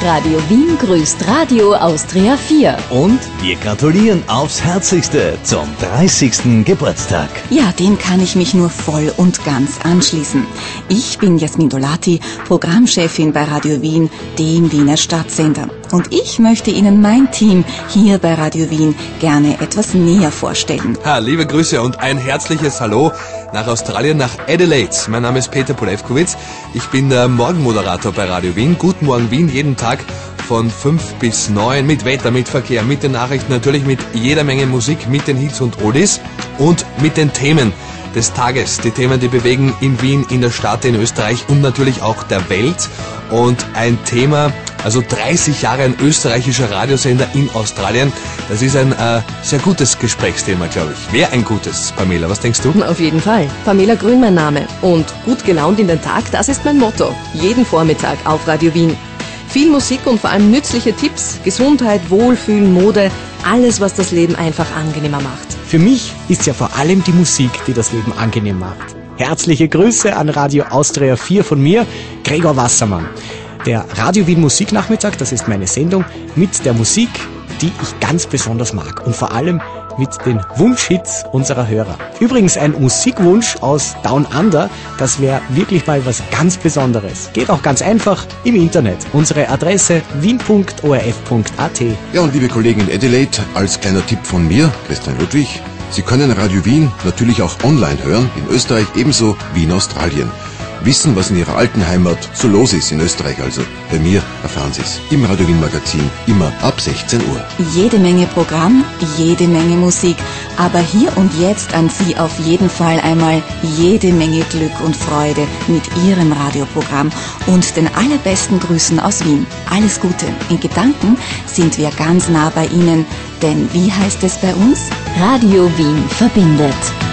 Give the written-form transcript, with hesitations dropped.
Radio Wien grüßt Radio Austria 4. Und wir gratulieren aufs Herzlichste zum 30. Geburtstag. Ja, dem kann ich mich nur voll und ganz anschließen. Ich bin Jasmin Dolati, Programmchefin bei Radio Wien, dem Wiener Stadtsender. Und ich möchte Ihnen mein Team hier bei Radio Wien gerne etwas näher vorstellen. Liebe Grüße und ein herzliches Hallo nach Australien, nach Adelaide. Mein Name ist Peter Polewkowitz. Ich bin der Morgenmoderator bei Radio Wien. Guten Morgen Wien, jeden Tag von 5 bis 9 mit Wetter, mit Verkehr, mit den Nachrichten, natürlich mit jeder Menge Musik, mit den Hits und Oldies und mit den Themen des Tages. Die Themen, die bewegen in Wien, in der Stadt, in Österreich und natürlich auch der Welt. Und ein Thema, also 30 Jahre ein österreichischer Radiosender in Australien. Das ist ein sehr gutes Gesprächsthema, glaube ich. Wäre ein gutes, Pamela. Was denkst du? Auf jeden Fall. Pamela Grün mein Name. Und gut gelaunt in den Tag, das ist mein Motto. Jeden Vormittag auf Radio Wien. Viel Musik und vor allem nützliche Tipps, Gesundheit, Wohlfühlen, Mode, alles, was das Leben einfach angenehmer macht. Für mich ist ja vor allem die Musik, die das Leben angenehm macht. Herzliche Grüße an Radio Austria 4 von mir, Gregor Wassermann. Der Radio Wien Musiknachmittag, das ist meine Sendung mit der Musik, die ich ganz besonders mag und vor allem mit den Wunschhits unserer Hörer. Übrigens ein Musikwunsch aus Down Under, das wäre wirklich mal was ganz Besonderes. Geht auch ganz einfach im Internet. Unsere Adresse wien.orf.at. Ja, und liebe Kollegen in Adelaide, als kleiner Tipp von mir, Christian Ludwig, Sie können Radio Wien natürlich auch online hören, in Österreich ebenso wie in Australien. Wissen, was in Ihrer alten Heimat so los ist in Österreich, also bei mir erfahren Sie es im Radio Wien Magazin, immer ab 16 Uhr. Jede Menge Programm, jede Menge Musik, aber hier und jetzt an Sie auf jeden Fall einmal jede Menge Glück und Freude mit Ihrem Radioprogramm und den allerbesten Grüßen aus Wien. Alles Gute. In Gedanken sind wir ganz nah bei Ihnen, denn wie heißt es bei uns? Radio Wien verbindet.